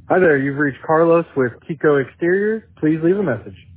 Hi there, you've reached Carlos with Kiko Exteriors. Please leave a message.